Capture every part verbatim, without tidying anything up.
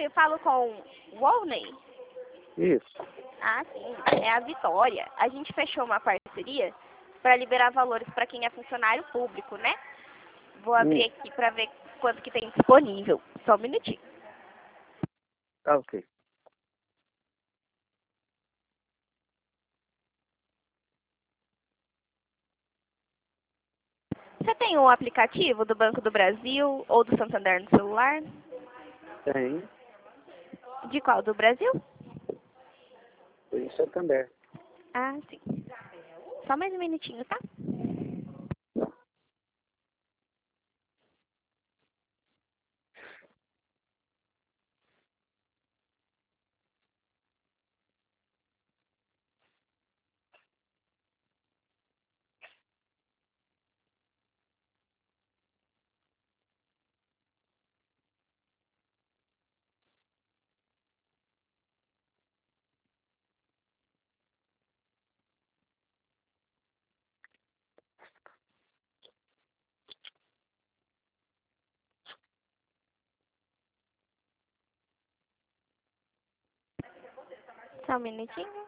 Oi, eu falo com o Wolney. Isso. Ah, sim, é a Vitória. A gente fechou uma parceria para liberar valores para quem é funcionário público, né? Vou abrir Hum, aqui para ver quanto que tem disponível. Só um minutinho. tá ok. Você tem um aplicativo do Banco do Brasil ou do Santander no celular? Tem. De qual? Do Brasil? Tem em Santander. Ah, sim. Só mais um minutinho, tá? Só um minutinho.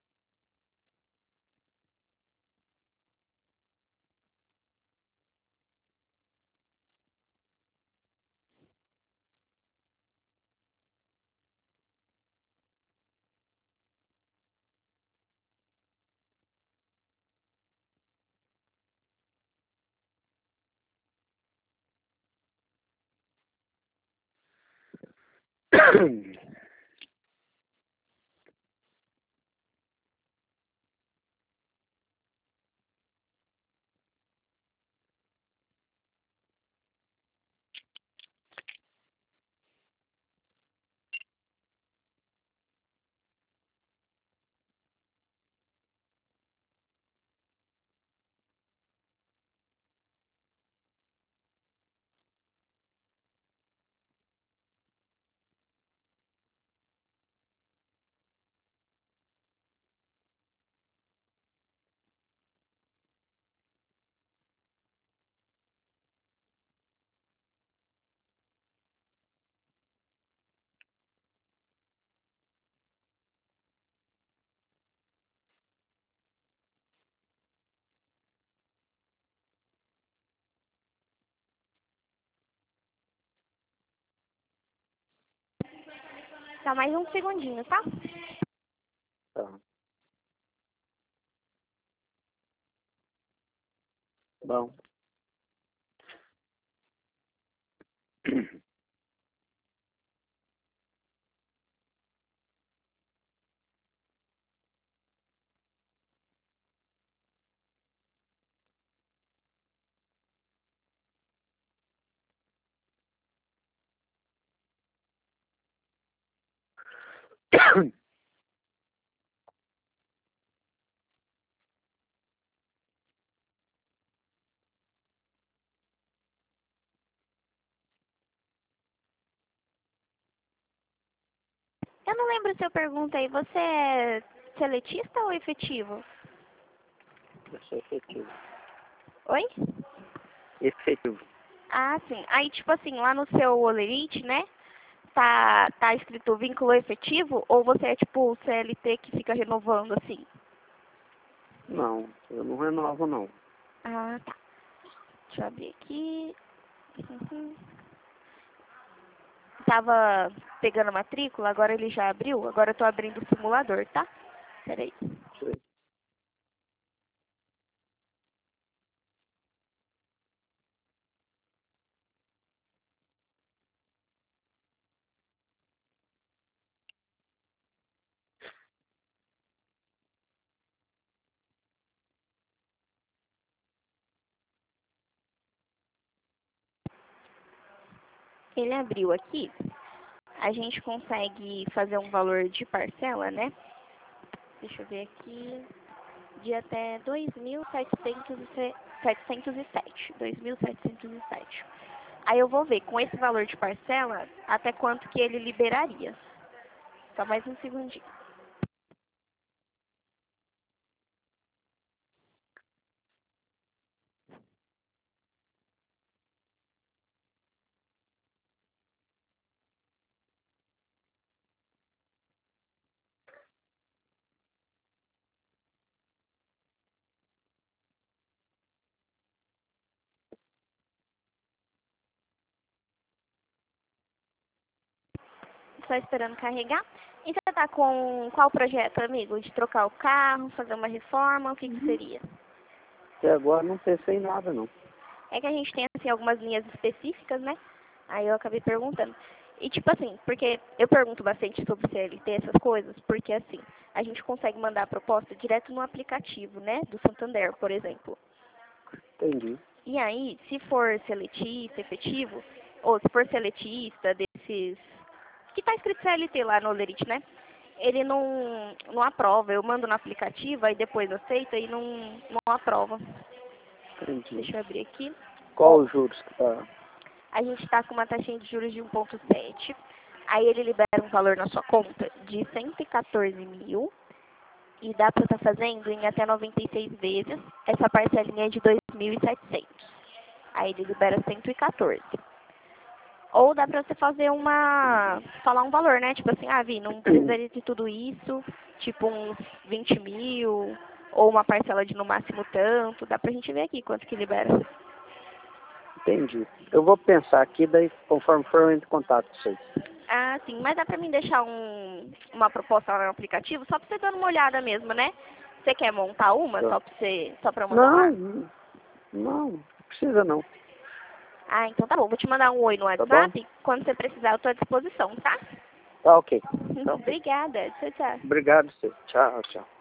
Só mais um segundinho, tá? Tá. Bom. Eu não lembro se eu perguntei, você é seletista ou efetivo? Eu sou efetivo. Oi? Efetivo. Ah, sim. Aí, tipo assim, lá no seu Olerite, né? Tá, tá escrito vínculo efetivo? Ou você é tipo o C L T que fica renovando assim? Não, eu não renovo, não. Ah, tá. Deixa eu abrir aqui. Uhum. Tava pegando a matrícula, agora ele já abriu. Agora eu tô abrindo o simulador, tá? Peraí. Deixa eu ver. Ele abriu aqui. A gente consegue fazer um valor de parcela, né? Deixa eu ver aqui. De até dois mil setecentos e sete. dois mil setecentos e sete. Aí eu vou ver com esse valor de parcela até quanto que ele liberaria. Só mais um segundinho. só esperando carregar. E você tá com qual projeto, amigo? De trocar o carro, fazer uma reforma, o que que seria? Até agora não pensei em nada, não. É que a gente tem, assim, algumas linhas específicas, né? Aí eu acabei perguntando. E, tipo assim, porque eu pergunto bastante sobre C L T, essas coisas, porque, assim, a gente consegue mandar a proposta direto no aplicativo, né? Do Santander, por exemplo. Entendi. E aí, se for seletista, efetivo, ou se for seletista desses... que tá escrito C L T lá no Olerite, né? Ele não, não aprova. Eu mando no aplicativo, aí depois aceita e não, não aprova. Entendi. Deixa eu abrir aqui. Qual os juros que tá? A gente está com uma taxinha de juros de um vírgula sete. Aí ele libera um valor na sua conta de cento e quatorze mil. E dá para estar fazendo em até noventa e seis vezes. Essa parcelinha é de dois mil e setecentos. Aí ele libera cento e quatorze. Ou dá pra você fazer uma... falar um valor, né? Tipo assim, ah, Vi, não precisaria de tudo isso. Tipo uns vinte mil. Ou uma parcela de no máximo tanto. Dá pra gente ver aqui quanto que libera. Entendi. Eu vou pensar aqui, daí conforme for eu entro em contato com vocês. Ah, sim. Mas dá pra mim deixar um, uma proposta lá no aplicativo? Só pra você dar uma olhada mesmo, né? Você quer montar uma Tá. só pra você... só pra mandar lá? Não, não, não precisa não. Ah, então tá bom. Vou te mandar um oi no Tá WhatsApp. bom? Quando você precisar, eu tô à disposição, tá? Tá ok. Tá ok. Obrigada. Tchau, tchau. Obrigado, senhor. Tchau, tchau.